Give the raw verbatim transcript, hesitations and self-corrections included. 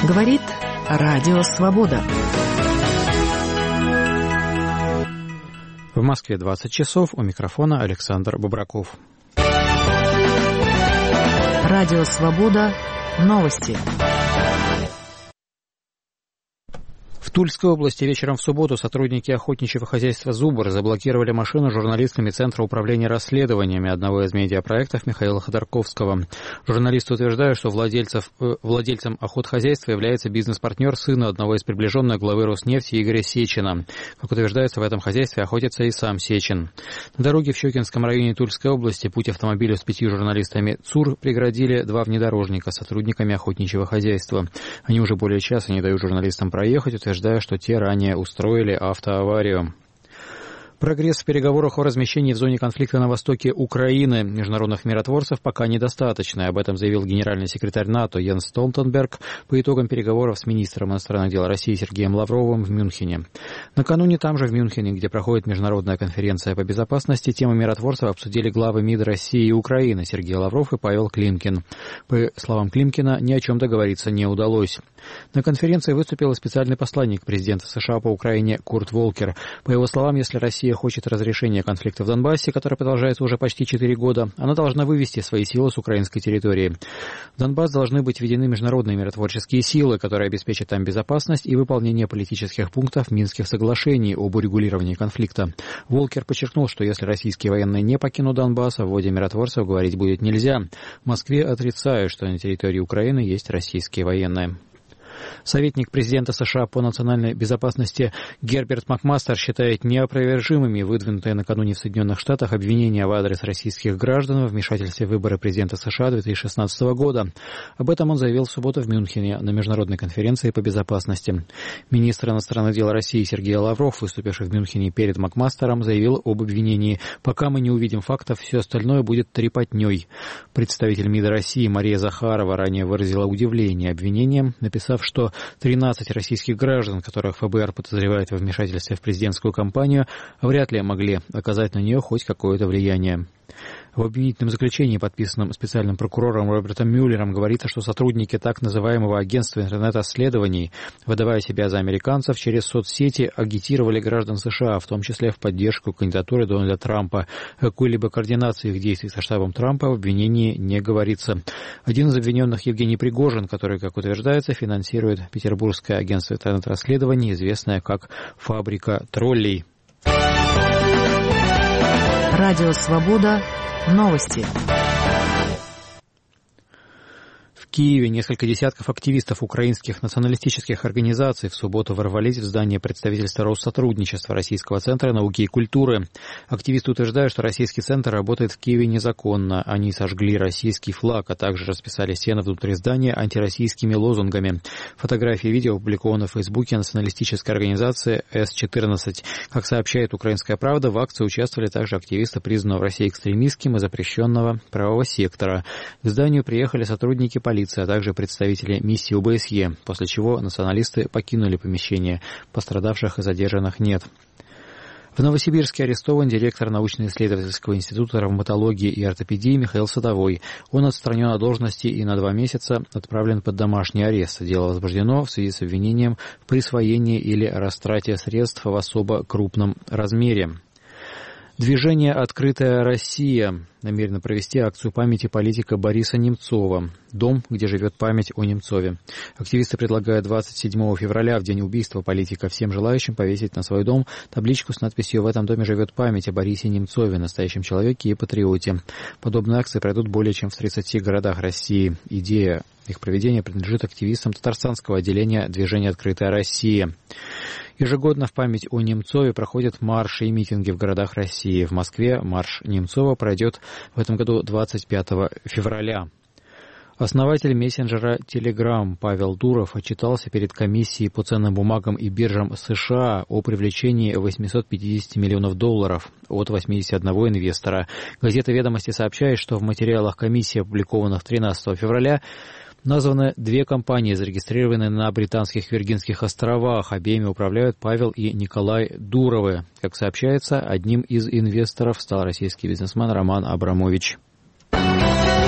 Говорит Радио Свобода. В Москве двадцать часов. У микрофона Александр Бобраков. Радио Свобода. Новости. В Тульской области вечером в субботу сотрудники охотничьего хозяйства «Зубр» заблокировали машину журналистами Центра управления расследованиями одного из медиапроектов Михаила Ходорковского. Журналисты утверждают, что владельцев, э, владельцем охотхозяйства является бизнес-партнер сына одного из приближенных главы Роснефти Игоря Сечина. Как утверждается, в этом хозяйстве охотится и сам Сечин. На дороге в Щекинском районе Тульской области путь автомобилю с пятью журналистами ЦУР преградили два внедорожника с сотрудниками охотничьего хозяйства. Они уже более часа не дают журналистам проехать, утверждая, что те ранее устроили автоаварию. Прогресс в переговорах о размещении в зоне конфликта на востоке Украины международных миротворцев пока недостаточно. Об этом заявил генеральный секретарь НАТО Йенс Столтенберг по итогам переговоров с министром иностранных дел России Сергеем Лавровым в Мюнхене. Накануне там же в Мюнхене, где проходит международная конференция по безопасности, тему миротворцев обсудили главы МИД России и Украины Сергей Лавров и Павел Климкин. По словам Климкина, ни о чем договориться не удалось. На конференции выступил специальный посланник президента США по Украине Курт Волкер. По его словам, если Россия хочет разрешения конфликта в Донбассе, который продолжается уже почти четыре года, она должна вывести свои силы с украинской территории. В Донбасс должны быть введены международные миротворческие силы, которые обеспечат там безопасность и выполнение политических пунктов Минских соглашений об урегулировании конфликта. Волкер подчеркнул, что если российские военные не покинут Донбасс, о вводе миротворцев говорить будет нельзя. В Москве отрицают, что на территории Украины есть российские военные. Советник президента США по национальной безопасности Герберт Макмастер считает неопровержимыми выдвинутые накануне в Соединенных Штатах обвинения в адрес российских граждан в вмешательстве в выборы президента США две тысячи шестнадцатого года. Об этом он заявил в субботу в Мюнхене на международной конференции по безопасности. Министр иностранных дел России Сергей Лавров, выступивший в Мюнхене перед Макмастером, заявил об обвинении: «Пока мы не увидим фактов, все остальное будет трепотней». Представитель МИДа России Мария Захарова ранее выразила удивление обвинением, написав, что тринадцать российских граждан, которых ФБР подозревает во вмешательстве в президентскую кампанию, вряд ли могли оказать на нее хоть какое-то влияние. В обвинительном заключении, подписанном специальным прокурором Робертом Мюллером, говорится, что сотрудники так называемого агентства интернет-расследований, выдавая себя за американцев, через соцсети агитировали граждан США, в том числе в поддержку кандидатуры Дональда Трампа. О какой-либо координации их действий со штабом Трампа в обвинении не говорится. Один из обвиненных, Евгений Пригожин, который, как утверждается, финансирует петербургское агентство интернет-расследований, известное как «Фабрика троллей». Радио Свобода. Новости. В Киеве несколько десятков активистов украинских националистических организаций в субботу ворвались в здание представительства Россотрудничества Российского центра науки и культуры. Активисты утверждают, что российский центр работает в Киеве незаконно. Они сожгли российский флаг, а также расписали стены внутри здания антироссийскими лозунгами. Фотографии и видео опубликованы в Фейсбуке националистической организации эс четырнадцать. Как сообщает «Украинская правда», в акции участвовали также активисты, признанного в России экстремистским и запрещенного правого сектора. К зданию приехали сотрудники полиции, а также представители миссии о бэ эс е, после чего националисты покинули помещение. Пострадавших и задержанных нет. В Новосибирске арестован директор научно-исследовательского института травматологии и ортопедии Михаил Садовой. Он отстранен от должности и на два месяца отправлен под домашний арест. Дело возбуждено в связи с обвинением в присвоении или растрате средств в особо крупном размере. Движение «Открытая Россия» намерено провести акцию памяти политика Бориса Немцова. Дом, где живет память о Немцове. Активисты предлагают двадцать седьмого февраля, в день убийства политика, всем желающим повесить на свой дом табличку с надписью «В этом доме живет память о Борисе Немцове, настоящем человеке и патриоте». Подобные акции пройдут более чем в тридцати городах России. Идея их проведения принадлежит активистам татарстанского отделения движения «Открытая Россия». Ежегодно в память о Немцове проходят марши и митинги в городах России. В Москве марш Немцова пройдет в этом году двадцать пятого февраля. Основатель мессенджера Telegram Павел Дуров отчитался перед комиссией по ценным бумагам и биржам США о привлечении восемьсот пятьдесят миллионов долларов от восьмидесяти одного инвестора. Газета «Ведомости» сообщает, что в материалах комиссии, опубликованных тринадцатого февраля, названы две компании, зарегистрированные на Британских Виргинских островах. Обеими управляют Павел и Николай Дуровы. Как сообщается, одним из инвесторов стал российский бизнесмен Роман Абрамович.